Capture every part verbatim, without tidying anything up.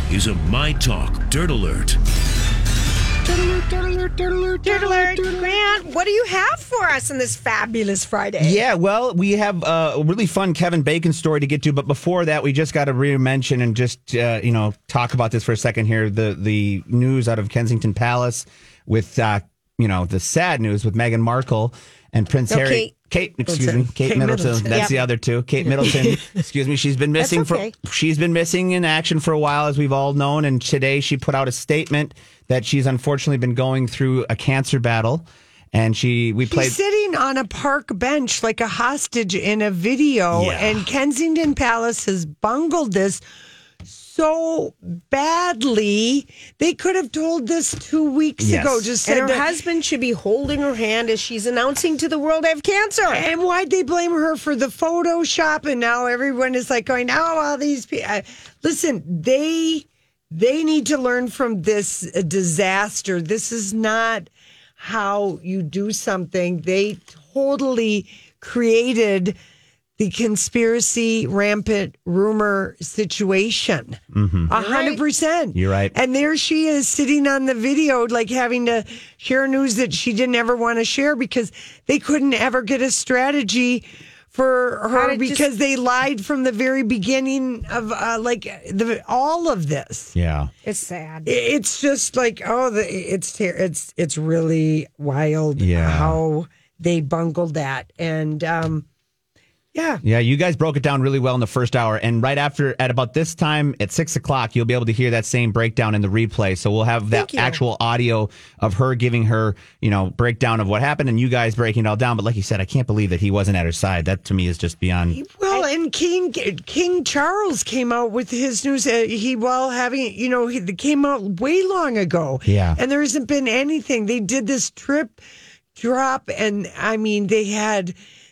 is a My Talk Dirt Alert. Dirt alert, dirt alert, dirt alert, dirt alert. Grant, what do you have for us on this fabulous Friday? Yeah, well, we have uh, a really fun Kevin Bacon story to get to, but before that, we just got to re-mention and just, uh, you know, talk about this for a second here. The the news out of Kensington Palace with, uh, you know, the sad news with Meghan Markle and Prince No, Harry. Kate. Kate, excuse Middleton. me, Kate, Kate Middleton. Middleton. That's Yep. the other two. Kate Middleton. Excuse me. She's been missing That's okay. for she's been missing in action for a while, as we've all known. And today she put out a statement that she's unfortunately been going through a cancer battle. And she we She's played sitting on a park bench like a hostage in a video, Yeah. and Kensington Palace has bungled this so badly. They could have told this two weeks Yes. ago. Just And said her that- husband should be holding her hand as she's announcing to the world I have cancer. And why'd they blame her for the Photoshop? And now everyone is like going, "Oh, all these people." Listen, they they need to learn from this uh, disaster. This is not how you do something. They totally created the conspiracy rampant rumor situation. A hundred percent. You're right. And there she is sitting on the video, like having to share news that she didn't ever want to share because they couldn't ever get a strategy for How her to because just- they lied from the very beginning of uh, like the all of this. yeah. It's sad. It's just like, oh, the, it's ter- it's it's really wild Yeah. how they bungled that. And um, yeah. Yeah, you guys broke it down really well in the first hour. And right after, at about this time, at six o'clock, you'll be able to hear that same breakdown in the replay. So we'll have that Thank you. actual audio of her giving her, you know, breakdown of what happened and you guys breaking it all down. But like you said, I can't believe that he wasn't at her side. That to me is just beyond. Well, and King King Charles came out with his news. Uh, he while having, you know, he it came out way long ago. Yeah. And there hasn't been anything. They did this trip drop, and I mean, they had,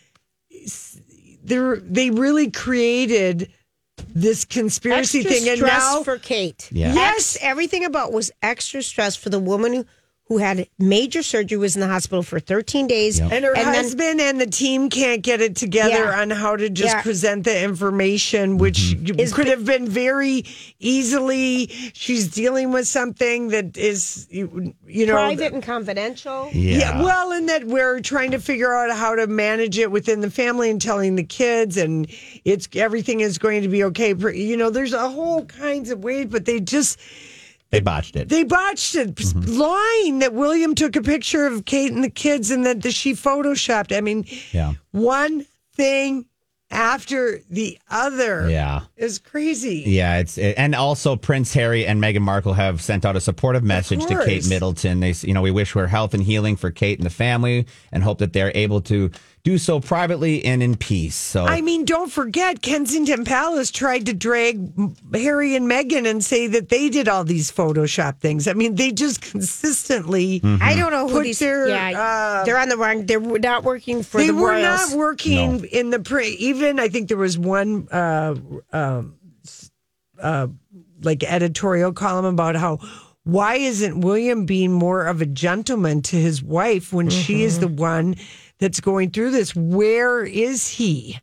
they they really created this conspiracy Extra thing, and stress now for Kate. Yeah. Yes, everything about was extra stress for the woman who, who had major surgery, was in the hospital for thirteen days. Yep. and her And then- husband and the team can't get it together Yeah. on how to just Yeah. present the information, which Mm-hmm. Is could bi- have been very easily. She's dealing with something that is, you, you know, Private and confidential. Yeah. yeah, well, and that we're trying to figure out how to manage it within the family and telling the kids, and it's everything is going to be okay. You know, there's a whole kinds of ways, but they just. They botched it. They botched it. Mm-hmm. Lying that William took a picture of Kate and the kids and that the, she photoshopped. I mean, Yeah. one thing after the other Yeah. is crazy. Yeah, it's and also Prince Harry and Meghan Markle have sent out a supportive message to course. Kate Middleton. They, s- you know, we wish her health and healing for Kate and the family, and hope that they're able to do so privately and in peace. So I mean, don't forget, Kensington Palace tried to drag Harry and Meghan and say that they did all these Photoshop things. I mean, they just consistently. Mm-hmm. I don't know who Put these. their, yeah, uh, they're on the wrong. They're not working for They the were royals. not working No. in the pre. Even I think there was one uh, um, uh, like editorial column about how why isn't William being more of a gentleman to his wife when she is the one that's going through this? Where is he?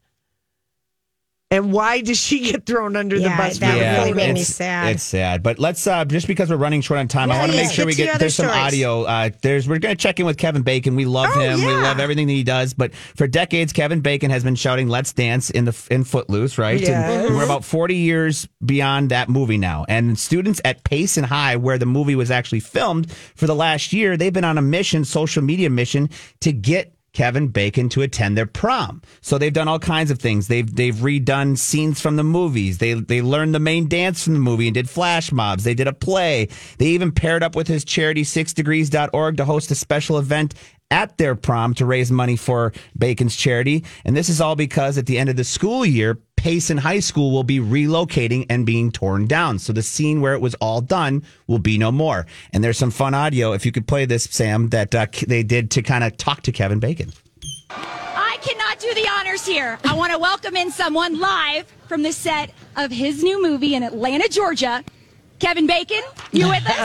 And why does she get thrown under Yeah, the bus? that for would really photos? make me it's, sad. It's sad, but let's uh, just because we're running short on time, I Yeah, want to yeah. make sure Get we to your get other there's some stories. audio. Uh, there's we're going to check in with Kevin Bacon. We love Oh, him. We yeah. love everything that he does. But for decades, Kevin Bacon has been shouting "Let's Dance" in the in Footloose, right? Yes. And we're about forty years beyond that movie now. And students at Payson High, where the movie was actually filmed, for the last year, they've been on a mission, social media mission, to get Kevin Bacon to attend their prom. So they've done all kinds of things. They've they've redone scenes from the movies. They they learned the main dance from the movie and did flash mobs. They did a play. They even paired up with his charity six degrees dot org to host a special event at their prom to raise money for Bacon's charity. And this is all because at the end of the school year, Payson High School will be relocating and being torn down. So the scene where it was all done will be no more. And there's some fun audio, if you could play this, Sam, that uh, they did to kind of talk to Kevin Bacon. I cannot do the honors here. I want to welcome in someone live from the set of his new movie in Atlanta, Georgia. Kevin Bacon, you with us?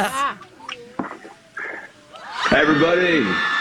Hi, everybody.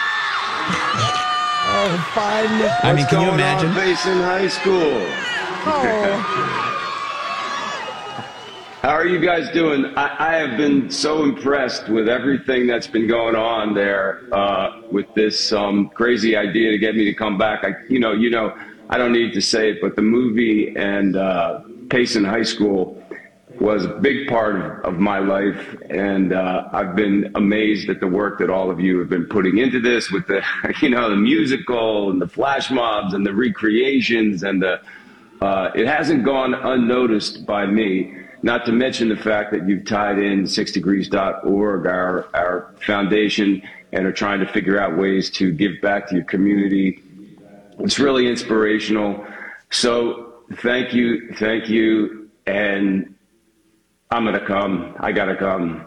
Oh, fun. I mean, What's can you going imagine? on, Payson High School? Oh, How are you guys doing? I, I have been so impressed with everything that's been going on there uh, with this um, crazy idea to get me to come back. I, you know, you know, I don't need to say it, but the movie and uh, Payson High School was a big part of, of my life, and uh, I've been amazed at the work that all of you have been putting into this with the, you know, the musical and the flash mobs and the recreations, and the uh, it hasn't gone unnoticed by me. Not to mention the fact that you've tied in six degrees dot org, our, our foundation, and are trying to figure out ways to give back to your community. It's really inspirational. So thank you, thank you, and I'm going to come. I got to come.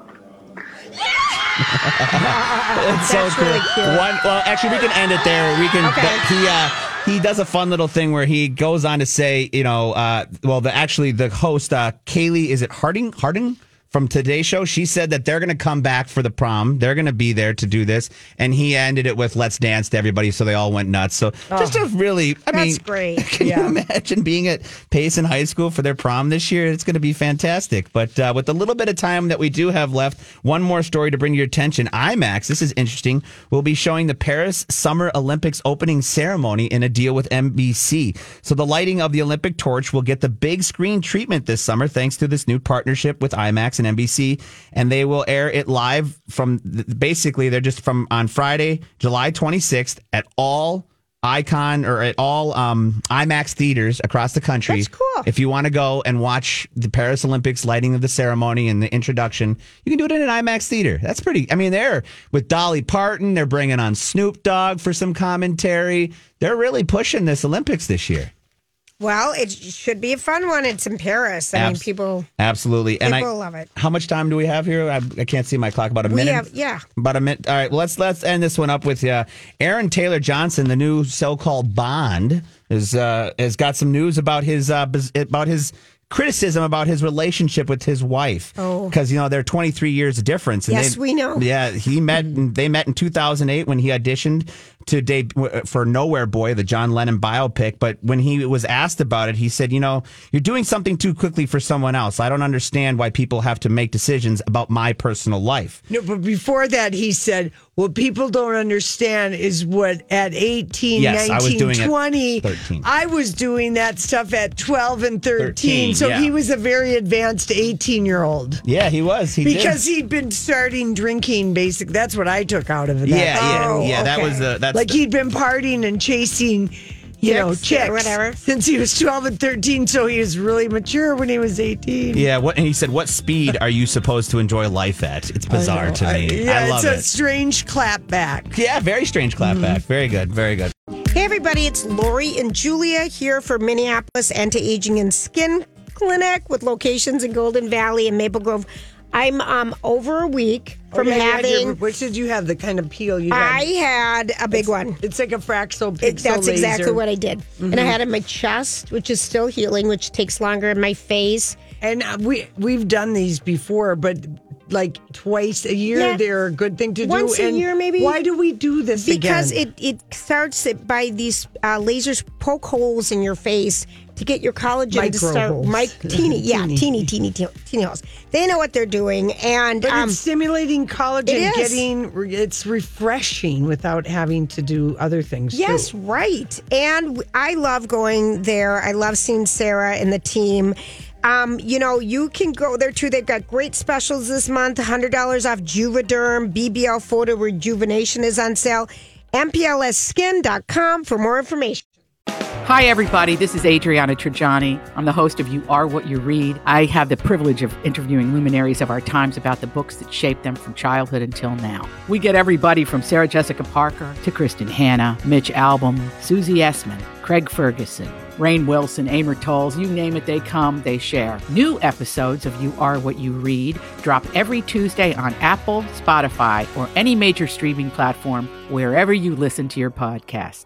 It's so That's cool. really cute. One, well, actually, we can end it there. We can. Okay. But he uh, he does a fun little thing where he goes on to say, you know, uh, well, the actually the host uh, Kaylee, is it Harding? Harding from Today's Show? She said that they're going to come back for the prom. They're going to be there to do this, and he ended it with "Let's dance" to everybody, so they all went nuts. So just a really, I mean, That's great. Can you imagine being at Payson High School for their prom this year? It's going to be fantastic. But uh, with the little bit of time that we do have left, one more story to bring your attention. IMAX, this is interesting, will be showing the Paris Summer Olympics opening ceremony in a deal with N B C. So the lighting of the Olympic torch will get the big screen treatment this summer thanks to this new partnership with IMAX and N B C. And they will air it live from, basically, they're just from on Friday, July twenty-sixth at all Icon or at all um, IMAX theaters across the country. That's cool. If you want to go and watch the Paris Olympics lighting of the ceremony and the introduction, you can do it in an IMAX theater. That's pretty, I mean, they're with Dolly Parton, they're bringing on Snoop Dogg for some commentary. They're really pushing this Olympics this year. Well, it should be a fun one. It's in Paris. I mean, Abs- people Absolutely. people and I love it. How much time do we have here? I, I can't see my clock. About a We minute. have- yeah. About a minute. All right. Well, let's let's end this one up with uh, Aaron Taylor Johnson, the new so-called Bond, is uh, has got some news about his uh, bus- about his criticism about his relationship with his wife. Oh. Because, you know, they're twenty-three years of difference. And Yes, they- we know. Yeah, he met. They met in two thousand eight when he auditioned to deb- for Nowhere Boy, the John Lennon biopic. But when he was asked about it, he said, you know, you're doing something too quickly for someone else. I don't understand why people have to make decisions about my personal life. No, but before that, he said, what people don't understand is what at eighteen, Yes, I was nineteen, doing at twenty, thirteen. I was doing that stuff at twelve and thirteen. thirteen, so yeah. he was a very advanced eighteen-year-old. Yeah, he was. He did. Because he'd been starting drinking, basic. That's what I took out of that. Yeah, yeah, Oh, yeah. That okay. was the that's like the- he'd been partying and chasing, you know, Chicks or chicks whatever. since he was twelve and thirteen. So he was really mature when he was eighteen. Yeah, what and he said, what speed are you supposed to enjoy life at? It's bizarre to me. yeah, I love it's a it. strange clap back. Yeah, very strange clapback. Very good, very good. Hey, everybody, it's Lori and Julia here for Minneapolis Anti-Aging and Skin Clinic with locations in Golden Valley and Maple Grove. I'm um, over a week from Oh, yeah, you had having. your- which did you have? The kind of peel you I had? had a big one. It's like a Fraxel pixel It, that's laser. exactly what I did. And I had it in my chest, which is still healing, which takes longer, in my face. And uh, we we've done these before, but like twice a year, Yeah. they're a good thing to do. Once a And year, maybe? Why do we do this Because again? it, it starts it by these uh, lasers poke holes in your face to get your collagen to Micro start. holes. Mic, teeny, yeah, Teeny. teeny, teeny, teeny, teeny holes. They know what they're doing. And But um, it's stimulating collagen, it is. getting it's refreshing without having to do other things. yes, too. right. And I love going there. I love seeing Sarah and the team. Um, you know, you can go there too. They've got great specials this month. one hundred dollars off Juvederm. B B L Photo Rejuvenation is on sale. M P L S skin dot com for more information. Hi, everybody. This is Adriana Trajani. I'm the host of You Are What You Read. I have the privilege of interviewing luminaries of our times about the books that shaped them from childhood until now. We get everybody from Sarah Jessica Parker to Kristen Hanna, Mitch Albom, Susie Essman, Craig Ferguson, Rainn Wilson, Amor Tolls, you name it, they come, they share. New episodes of You Are What You Read drop every Tuesday on Apple, Spotify, or any major streaming platform wherever you listen to your podcasts.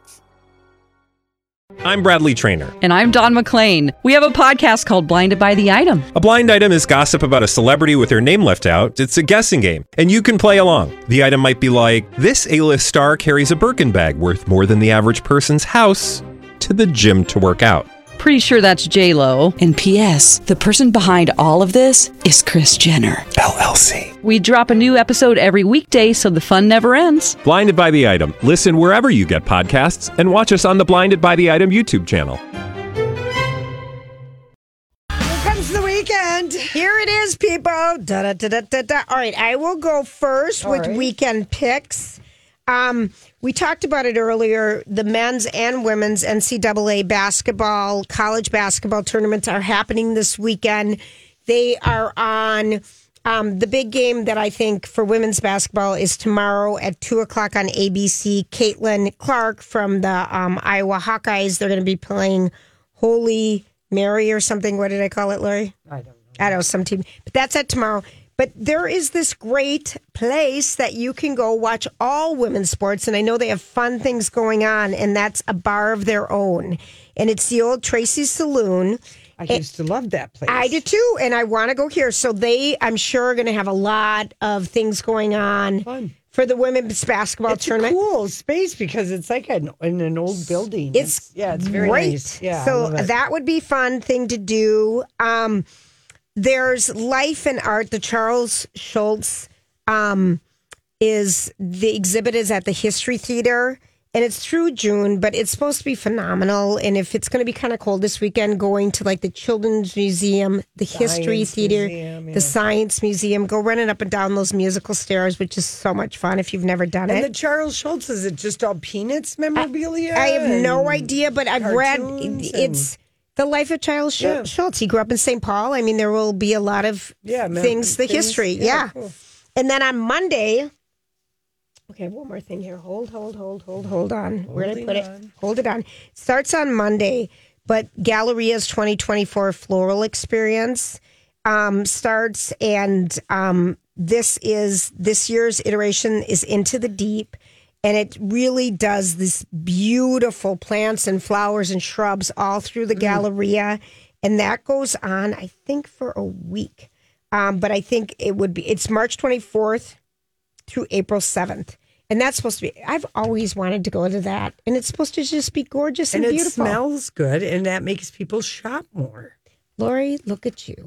I'm Bradley Trainer. And I'm Don McClain. We have a podcast called Blinded by the Item. A blind item is gossip about a celebrity with their name left out. It's a guessing game, and you can play along. The item might be like, this A-list star carries a Birkin bag worth more than the average person's house to the gym to work out. Pretty sure that's J-Lo. And P S the person behind all of this is Kris Jenner, L L C. We drop a new episode every weekday so the fun never ends. Blinded by the Item. Listen wherever you get podcasts and watch us on the Blinded by the Item YouTube channel. Here comes the weekend. Here it is, people. Da, da, da, da, da, da. All right, I will go first All with right. weekend picks. Um, we talked about it earlier. The men's and women's N C double A basketball, college basketball tournaments are happening this weekend. They are on. Um, the big game that I think for women's basketball is tomorrow at two o'clock on A B C. Caitlin Clark from the um, Iowa Hawkeyes. They're going to be playing Holy Mary or something. What did I call it, Lori? I don't know. I don't know, some team. But that's at tomorrow. But there is this great place that you can go watch all women's sports. And I know they have fun things going on. And that's a bar of their own. And it's the old Tracy's Saloon. I used to love that place. I do too. And I want to go here. So they, I'm sure, are going to have a lot of things going on Fun. for the women's basketball It's tournament. a cool space because it's like an, in an old building. It's, yeah, it's very great. nice. Yeah, I so love it. that would be fun thing to do. Um, there's Life and Art. The Charles Schultz um, is the exhibit is at the History Theater, and it's through June, but it's supposed to be phenomenal. And if it's going to be kind of cold this weekend, going to like the Children's Museum, the History Science Theater, Museum, yeah. the Science Museum, go running up and down those musical stairs, which is so much fun if you've never done And it. the Charles Schultz, is it just all Peanuts memorabilia? I have no and idea, but I've read cartoons it's the life of Charles Sch- Yeah. Schultz. He grew up in Saint Paul. I mean, there will be a lot of Yeah, mem- things, the things, history. yeah, Yeah. cool. And then on Monday, okay, one more thing here. Hold, hold, hold, hold, hold on. Where did I put it? Hold it on. It starts on Monday, but Galleria's twenty twenty-four Floral Experience um, starts, and um, this is this year's iteration is Into the Deep. And it really does this beautiful plants and flowers and shrubs all through the Galleria. And that goes on, I think, for a week. Um, but I think it would be, it's March twenty-fourth through April seventh. And that's supposed to be, I've always wanted to go to that. And it's supposed to just be gorgeous and, And it beautiful. smells good, and that makes people shop more. Lori, look at you.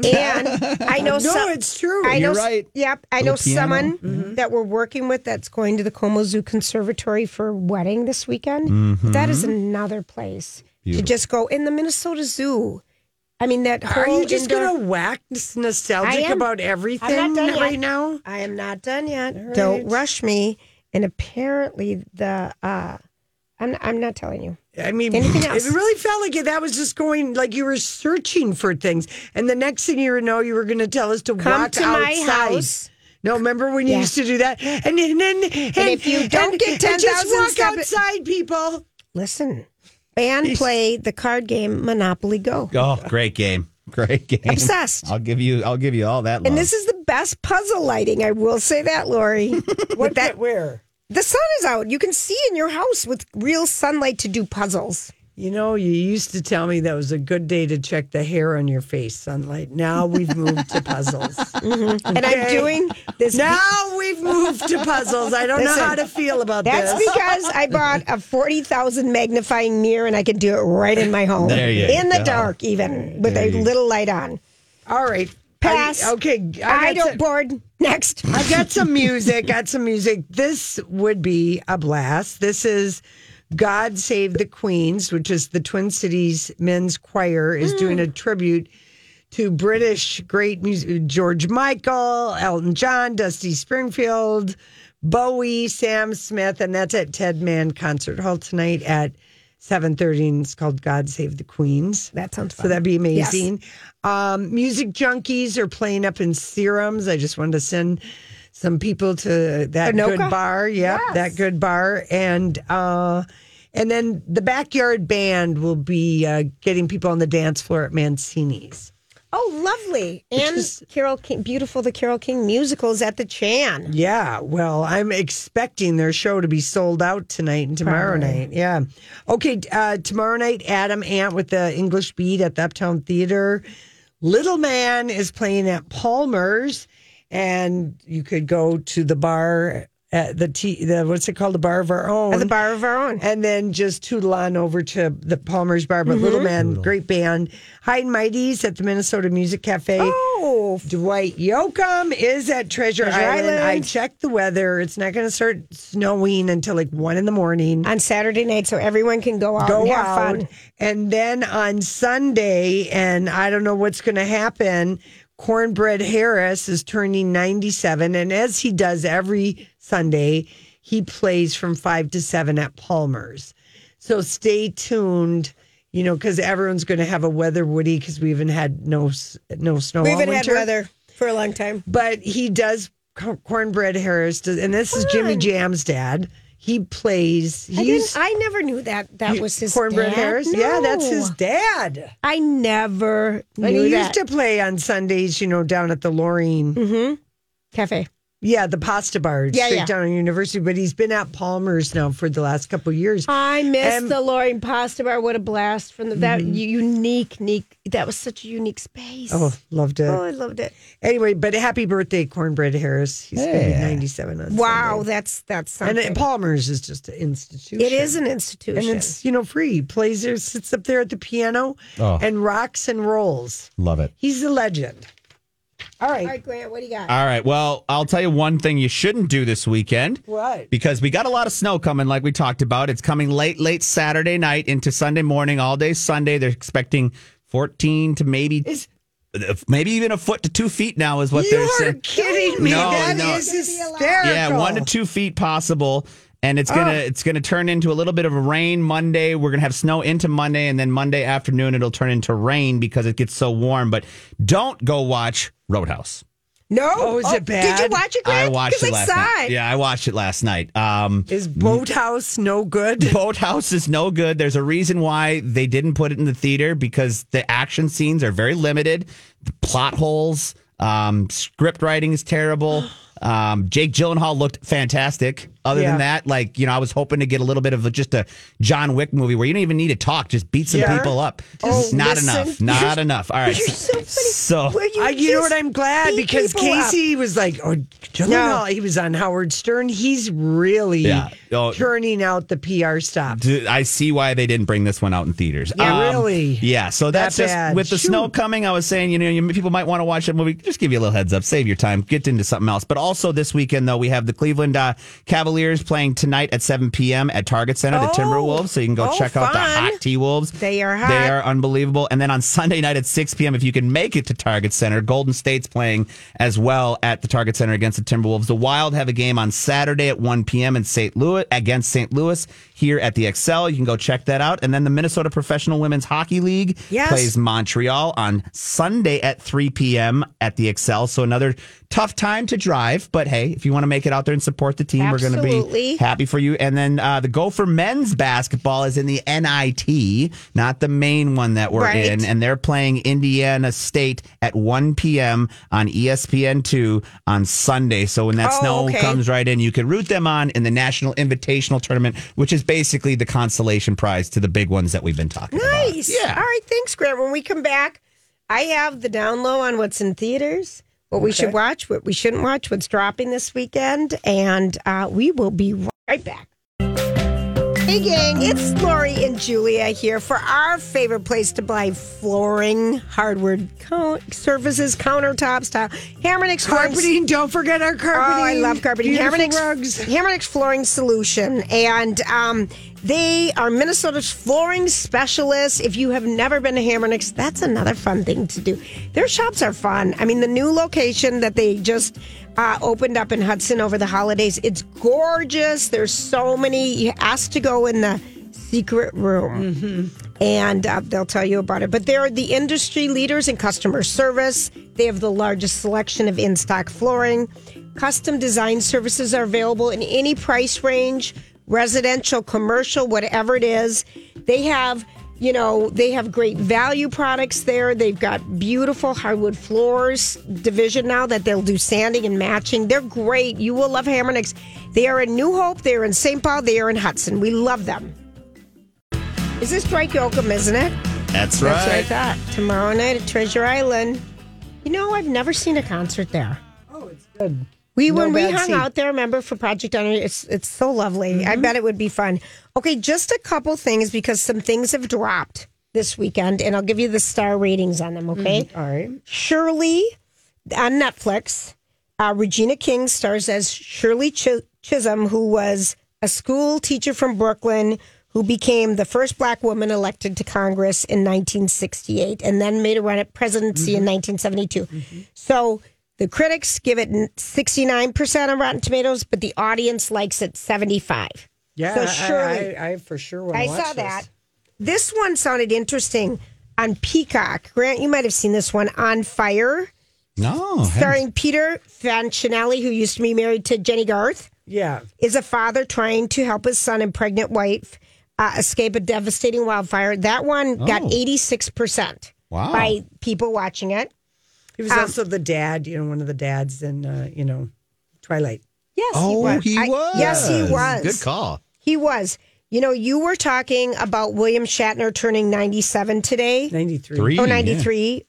And I know No, some, it's true. I know, You're right. Yep. I know Little piano. someone that we're working with that's going to the Como Zoo Conservatory for a wedding this weekend. That is another place to just go in the Minnesota Zoo. I mean, that whole Are you just indoor- going to wax I nostalgic am. about I'm everything not done right yet. now? I am not done yet. right. Don't rush me. And apparently, the uh, I'm I'm not telling you. I mean, Anything else? it really felt like it, that was just going like you were searching for things, and the next thing you know, you were going to tell us to Come walk to my outside. house. No, remember when you Yeah. used to do that? And then, and, and, if you don't and- get and ten just thousand walk step- outside, people. Listen, and play the card game Monopoly Go. Oh, great game. Great game. Obsessed. I'll give you I'll give you all that love. And this is the best puzzle lighting. I will say that, Lori. What With that, where? the sun is out. You can see in your house with real sunlight to do puzzles. You know, you used to tell me that was a good day to check the hair on your face, sunlight. Now we've moved to puzzles. And I'm Okay. doing this. Now we've moved to puzzles. I don't Listen, know how to feel about That's this. because I bought a forty thousand magnifying mirror and I can do it right in my home. There you in the go. dark, even with There a you- little light on. All right. Pass. I- okay. I, got don't some- board. Next. I got some music. Got some music. This would be a blast. This is God Save the Queens, which is the Twin Cities Men's Choir, is doing a tribute to British great music, George Michael, Elton John, Dusty Springfield, Bowie, Sam Smith, and that's at Ted Mann Concert Hall tonight at seven thirty, and it's called God Save the Queens. That sounds So fun. that'd be amazing. Um, music junkies are playing up in Serums. I just wanted to send some people to that Anoka? good bar. Yep, Yes. that good bar. And uh, and then the Backyard Band will be uh, getting people on the dance floor at Mancini's. Oh, lovely. And is- Carol King, beautiful, the Carol King musicals at the Chan. Yeah, well, I'm expecting their show to be sold out tonight and tomorrow Probably. night. Yeah. Okay, uh, tomorrow night, Adam Ant with the English Beat at the Uptown Theater. Little Man is playing at Palmer's, and you could go to the bar at the tea, the what's it called, the Bar of Our Own, At the Bar of Our Own. and then just tootle on over to the Palmer's Bar. But Mm-hmm. Little Man, great band. High and Mighty's at the Minnesota Music Cafe. Oh, Dwight Yoakam is at Treasure, Treasure Island. Island. I checked the weather. It's not going to start snowing until like one in the morning. on Saturday night, so everyone can go out Go and have out. fun. And then on Sunday, and I don't know what's going to happen, Cornbread Harris is turning ninety-seven. And as he does every Sunday, he plays from five to seven at Palmer's. So stay tuned, you know, because everyone's going to have a weather Woody because we haven't had no, s- no snow We all haven't had winter. weather for a long time. But he does, Co- Cornbread Harris, does, and this is Jimmy Fun. Jam's dad. He plays, I, he's didn't, I never knew that that was his Cornbread dad. Harris. Yeah, that's No. his dad. I never knew And he that. used to play on Sundays, you know, down at the Lorraine. Cafe. Yeah, the pasta bar Yeah, straight yeah. down on University. But he's been at Palmer's now for the last couple of years. I miss And- the Loring Pasta Bar. What a blast from the, that Mm-hmm. unique, unique. That was such a unique space. Oh, loved it. Oh, I loved it. Anyway, but happy birthday, Cornbread Harris. He's going to be ninety-seven on Wow, Sunday. that's that's And something. it, Palmer's is just an institution. It is an institution. And it's, you know, free. He plays there, sits up there at the piano Oh. and rocks and rolls. Love it. He's a legend. All right. All right, Grant, what do you got? All right. Well, I'll tell you one thing you shouldn't do this weekend. What? Because we got a lot of snow coming, like we talked about. It's coming late, late Saturday night into Sunday morning, all day Sunday. They're expecting fourteen to maybe, Is- maybe even a foot to two feet now is what they're You're saying. kidding me. No, That no. is hysterical. Yeah, one to two feet possible. And it's gonna it's gonna turn into a little bit of a rain Monday. We're gonna have snow into Monday, and then Monday afternoon it'll turn into rain because it gets so warm. But don't go watch Roadhouse. No. Oh, is it Did you bad? watch it, I Grant? watched it 'Cause I last saw night. it. Yeah, I watched it last night. Um, Is Boathouse no good? Boathouse is no good. There's a reason why they didn't put it in the theater because the action scenes are very limited. The plot holes, um, script writing is terrible. Um, Jake Gyllenhaal looked fantastic. Other Yeah. than that, like, you know, I was hoping to get a little bit of a, just a John Wick movie where you don't even need to talk, just beat some Yeah. people up. Oh, not listen. enough. Not enough. All right. You're so funny. So, Where you, I, you know just what? I'm glad beat because people up. Casey was like, "Oh, Gyllenhaal." He was on Howard Stern. He's really Yeah. Oh. turning out the P R stuff. D- I see why they didn't bring this one out in theaters. Yeah, really? Yeah, so that's That just bad. with the snow Shoot. coming. I was saying, you know, you, people might want to watch that movie. Just give you a little heads up, save your time, get into something else. But also this weekend, though, we have the Cleveland uh, Cavaliers playing tonight at seven p.m. at Target Center, the Oh. Timberwolves. So you can go Oh, check out the fun. hot T Wolves. They are hot. They are unbelievable. And then on Sunday night at six p.m., if you can make it to Target Center, Golden State's playing as well at the Target Center against the Timberwolves. The Wild have a game on Saturday at one p.m. in Saint Louis against Saint Louis here at the Xcel. You can go check that out. And then the Minnesota Professional Women's Hockey League Yes. plays Montreal on Sunday at three p.m. at the Xcel. So another tough time to drive. But hey, if you want to make it out there and support the team, we're going to be Absolutely. happy for you. And then uh, the Gopher men's basketball is in the N I T, not the main one that we're Right. in. And they're playing Indiana State at one p.m. on E S P N two on Sunday. So when that Oh, snow okay. comes right in, you can root them on in the National Invitational Tournament, which is basically the consolation prize to the big ones that we've been talking about. Nice. Yeah. All right, thanks, Grant. When we come back, I have the down low on what's in theaters, what we should watch, what we shouldn't watch, what's dropping this weekend, and uh, we will be right back. Hey, gang, it's Lori and Julia here for our favorite place to buy flooring, hardwood co- surfaces, countertops, tile, Hammernix Carpeting. Don't forget our carpeting. Oh, I love carpeting. Beautiful Hammernix, rugs. Hammernix Flooring Solution. And um, they are Minnesota's flooring specialists. If you have never been to Hammernix, that's another fun thing to do. Their shops are fun. I mean, the new location that they just uh, opened up in Hudson over the holidays, it's gorgeous. There's so many. You ask to go in the secret room. And uh, they'll tell you about it. But they're the industry leaders in customer service. They have the largest selection of in-stock flooring. Custom design services are available in any price range, residential, commercial, whatever it is. They have, you know, they have great value products there. They've got beautiful hardwood floors division now that they'll do sanding and matching. They're great. You will love Hammernix. They are in New Hope. They are in Saint Paul. They are in Hudson. We love them. Is this Dwight Yoakam, isn't it? That's That's what I right. thought. Tomorrow night at Treasure Island. You know, I've never seen a concert there. Oh, it's good. We No when we bad hung seat. out there, remember for Project Honor, it's it's so lovely. Mm-hmm. I bet it would be fun. Okay, just a couple things because some things have dropped this weekend, and I'll give you the star ratings on them. Okay, All right. Shirley on Netflix. Uh, Regina King stars as Shirley Ch- Chisholm, who was a school teacher from Brooklyn who became the first black woman elected to Congress in nineteen sixty-eight and then made a run at presidency Mm-hmm. in nineteen seventy-two. So the critics give it sixty-nine percent on Rotten Tomatoes, but the audience likes it seventy-five. Yeah, So I- Shirley, I, I for sure want to I watch saw this. that. This one sounded interesting on Peacock. Grant, you might have seen this one, On Fire, No. starring Peter Fanchinelli, who used to be married to Jenny Garth, Yeah. is a father trying to help his son and pregnant wife uh, escape a devastating wildfire. That one got Oh. eighty-six percent Wow. by people watching it. He was Um, also the dad, you know, one of the dads in, uh, you know, Twilight. Yes, Oh, he was. he I- was. yes, he was. Good call. He was. You know, you were talking about William Shatner turning ninety-seven today. ninety-three. Three. Oh, yeah. ninety-three.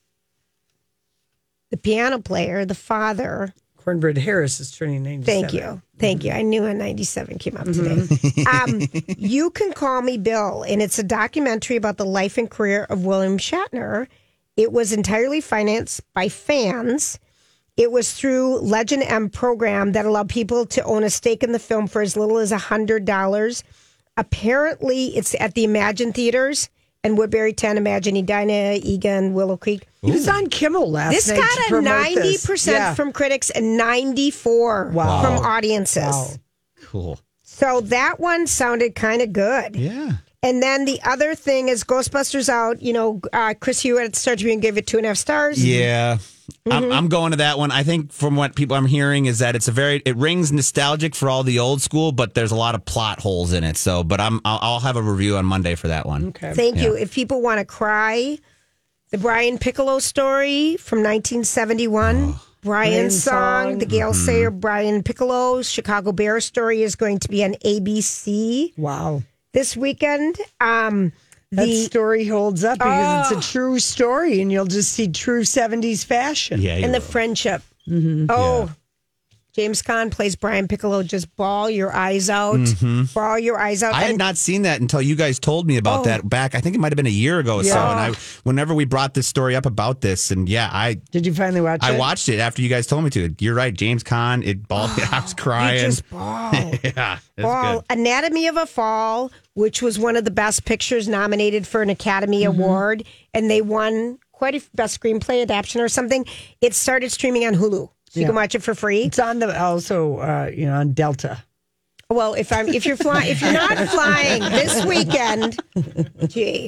The piano player, the father. Cornbread Harris is turning ninety-seven. Thank you. Thank you. I knew a ninety-seven came up today. um, you Can Call Me Bill, and it's a documentary about the life and career of William Shatner. It was entirely financed by fans. It was through Legend M program that allowed people to own a stake in the film for as little as one hundred dollars. Apparently, it's at the Imagine Theaters and Woodbury ten, Imagine Edina, Egan, Willow Creek. He was on Kimmel last This night. to got a promote ninety this. percent Yeah. from critics and ninety-four Wow. from audiences. Wow. Cool. So that one sounded kind of good. Yeah. And then the other thing is Ghostbusters out. You know, uh, Chris Hewitt at Star Tribune gave it two and a half stars. Yeah. Mm-hmm. I'm, I'm going to that one. I think from what people I'm hearing is that it's a very, it rings nostalgic for all the old school, but there's a lot of plot holes in it. So, but I'm, I'll, I'll have a review on Monday for that one. Okay. Thank you. Yeah. If people want to cry, the Brian Piccolo story from nineteen seventy-one. Brian's song, song. the Gail Mm-hmm. Sayer, Brian Piccolo, Chicago Bear story is going to be on A B C Wow. this weekend. Um, That the story holds up because Oh. it's a true story and you'll just see true seventies fashion. Yeah. you and the will. friendship. Mm-hmm. Oh, Yeah. James Caan plays Brian Piccolo. Just bawl your eyes out. Bawl your eyes out. Mm-hmm. I had And- not seen that until you guys told me about Oh. that back. I think it might have been a year ago or so. Yeah. And I, whenever we brought this story up about this, and yeah, I, Did you finally watch it? I watched it after you guys told me to. You're right, James Caan. It ball. I was crying. You just bawl. yeah, it's Fall, good. Anatomy of a Fall, which was one of the best pictures nominated for an Academy Mm-hmm. Award, and they won quite a best screenplay adaptation or something. It started streaming on Hulu, so you Yeah. can watch it for free. It's on the also, uh, you know, on Delta. Well, if I'm if you're flying if you're not flying this weekend, gee,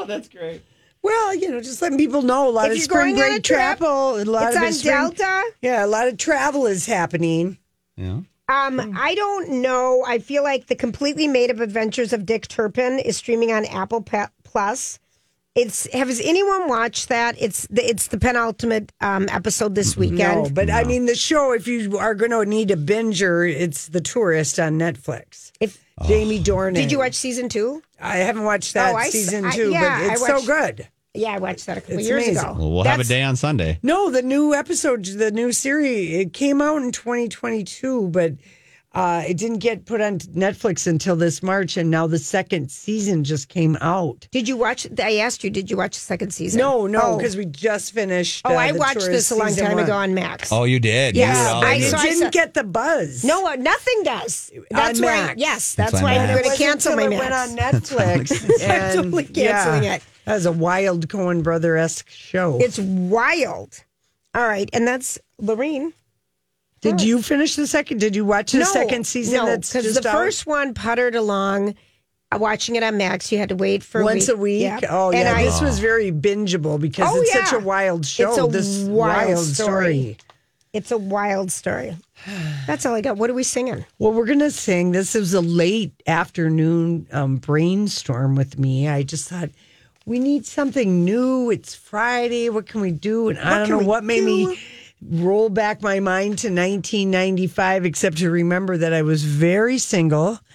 Well, you know, just letting people know a lot If of you're spring going on break a trip, travel. A lot it's of on it's spring- Delta. Yeah, a lot of travel is happening. Yeah. Um, I don't know. I feel like the completely made up adventures of Dick Turpin is streaming on Apple Pe- Plus. It's has anyone watched that? It's the it's the penultimate um, episode this weekend. No, but I mean the show. If you are going to need a binger, it's The Tourist on Netflix. If Jamie Dornan. did you watch season two? I haven't watched that Oh, I s- season I- two, yeah, but I it's watched- so good. Yeah, I watched that a couple It's years amazing. ago. Well, we'll have a That's- day on Sunday. No, the new episode, the new series, it came out in twenty twenty-two, but uh, it didn't get put on Netflix until this March, and now the second season just came out. Did you watch? I asked you. Did you watch the second season? No, no, Oh. because we just finished. Oh, uh, I The watched Tourist this a long season time one. ago on Max. Oh, you did. Yes, You did all I of It it. saw- didn't get the buzz. No, uh, nothing does. That's On why. Max. Yes, That's that's, why why I'm Max. going It to cancel my wasn't Max. till it went on Netflix. and, totally canceling yeah, it. That was a wild Coen Brother esque show. It's wild. All right, and that's Lorene. Did you finish the second? Did you watch the second season? No, that's because just the out? first one puttered along. Uh, watching it on Max, you had to wait for once a a week. week. Yeah. Oh And yeah, I- this was very bingeable because Oh, it's yeah. such a wild show. It's a this wild wild story. story. It's a wild story. That's all I got. What are we singing? Well, we're gonna sing. This was a late afternoon um, brainstorm with me. I just thought we need something new. It's Friday. What can we do? And I What don't can know we what made do? me roll back my mind to nineteen ninety-five, except to remember that I was very single,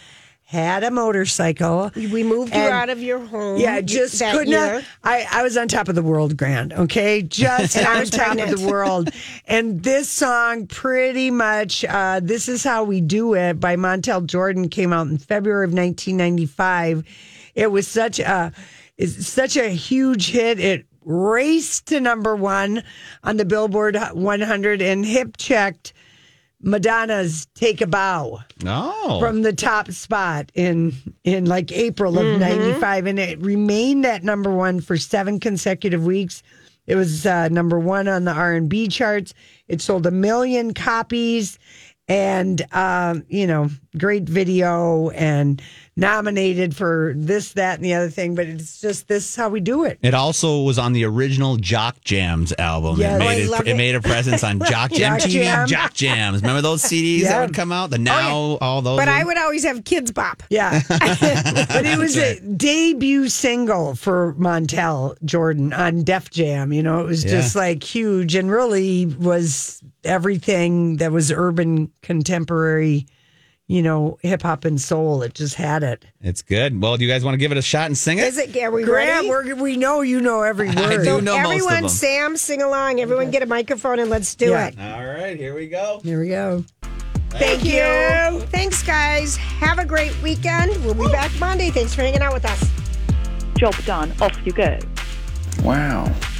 had a motorcycle. We moved you And- out of your home. Yeah, just that could year. not. I, I was on top of the world, Grant. Okay, just And I on was top of pregnant. the world. And this song, pretty much, uh, "This Is How We Do It" by Montel Jordan, came out in February of nineteen ninety-five. It was such a, it's such a huge hit. It raced to number one on the Billboard one hundred and hip checked Madonna's "Take a Bow" No. from the top spot in in like April of ninety-five, and it remained at number one for seven consecutive weeks. It was uh, number one on the R and B charts. It sold a million copies, and um, you know, great video and nominated for this, that, and the other thing. But it's just this is how we do it. It also was on the original Jock Jams album. Yes. It Oh, I made, love it, it it. made a presence on Jock, Jock M T V Jam. Jock Jams. Remember those C Ds Yeah. that would come out? The Now, all those. But I ones? would always have Kids Bop. Yeah. But it was a debut single for Montel Jordan on Def Jam. You know, it was just Yeah. like huge and really was everything that was urban contemporary, you know, hip hop and soul. It just had it. It's good. Well, do you guys want to give it a shot and sing it? Is it? Are we Grant, ready? we're, we know you know every word. I do know most of Everyone, them. Sam, sing along. Everyone, get a microphone and let's do Yeah. it. All right, here we go. Here we go. Thank you. Thanks, guys. Have a great weekend. We'll be back Monday. Thanks for hanging out with us. Job done. Off you go. Wow.